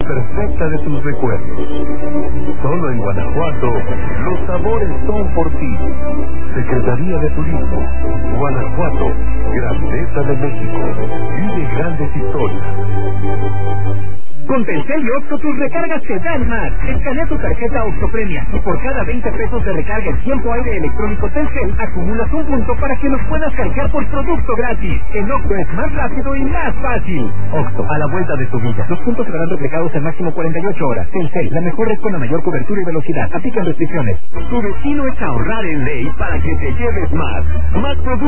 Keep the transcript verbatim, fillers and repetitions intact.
perfecta de tus recuerdos. Solo en Guanajuato, los sabores son por ti. Secretaría de Turismo, Guanajuato, grandeza de México. Vive grandes historias. Con Telcel y Oxxo tus recargas te dan más. Escanea tu tarjeta Oxxo Premia y por cada veinte pesos de recarga en tiempo aire electrónico Telcel acumulas un punto para que los puedas cargar por producto gratis. En Oxxo es más rápido y más fácil. Oxxo, a la vuelta de tu vida. Los puntos serán replicados en máximo cuarenta y ocho horas. Telcel, la mejor red con la mayor cobertura y velocidad. Aplican restricciones. Tu destino es ahorrar en ley para que te lleves más. Más productos.